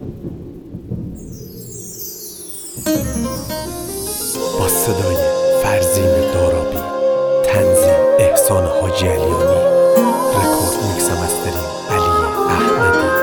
با صدای فرزین دارابی، تنظیم احسان حاجی علیانی، رکورد میکس و مسترینگ علی احمدی.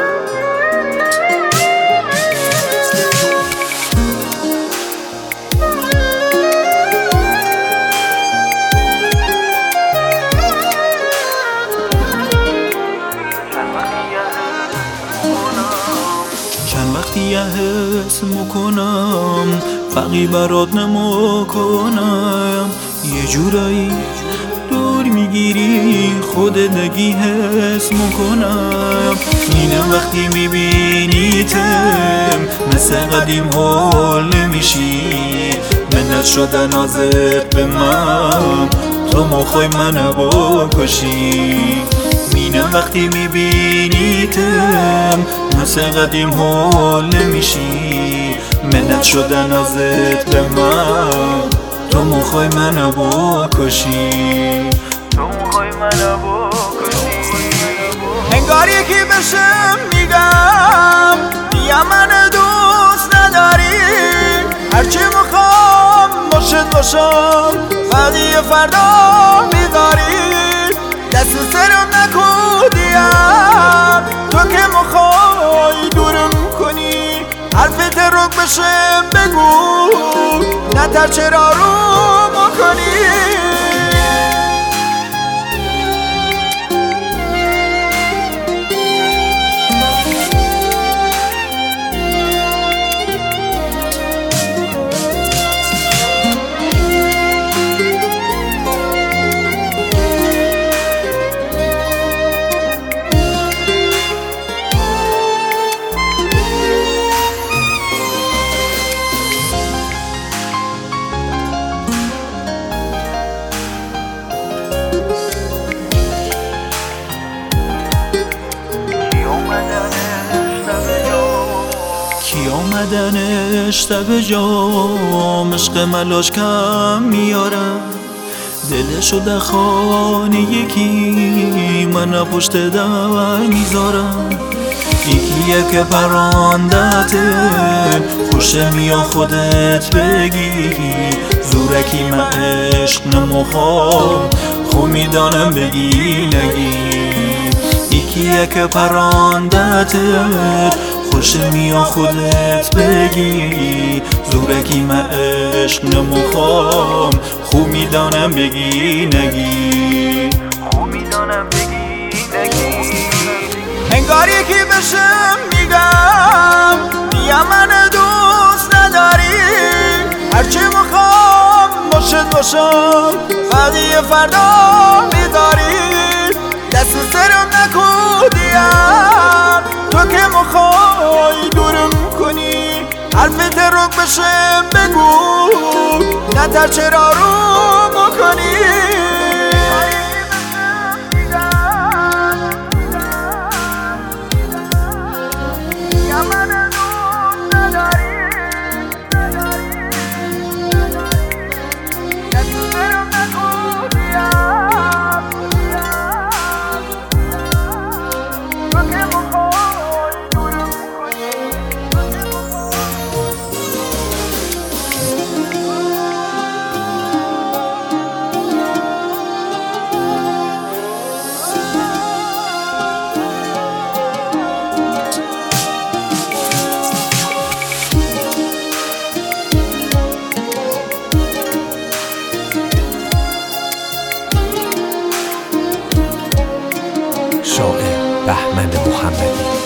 چند وقتی حس میکنم فقی برات نمیکنم، یه جورایی دور میگیری خودت نگی حس میکنم. اینم وقتی میبینیتم مثل قدیم حال نمیشی، منت شده نازت به من تو مخوای منو بکشی. مینم وقتی میبینیتم مثل قدیم حال نمیشی، منت شده نازت به من تو مخوای منو بکشی. انگار یکی بشم میگم بیا من دوست نداری، هرچی میخوام باشم ولی فردا میداری. دست سرم نکودیم تو که میخوای دورم کنی، حرفت رو بشم بگو نتر چرا رو میکنی. کی آمدنش تب جام، عشق ملاش کم میارم، دلشو در خانه یکی من پشت در میذارم. یکیه که پراندته خوشه میا خودت بگی، زورکی من عشق نموخوام خو میدانم بگی نگی. یکیه که پراندته خوشه میا خودت بگی، زورکی من عشق نموخوام خو میدانم بگی نگی. انگار یکی بشم میگم بیا من دوست نداری، هرچی میخوام باشم ولی فردا میداری. دست سرم نکودیم تو که میخوای دورم کنی، حرفت رو بشم بگو نتر چرا رو میکنی. شاعر بهمن محمدی.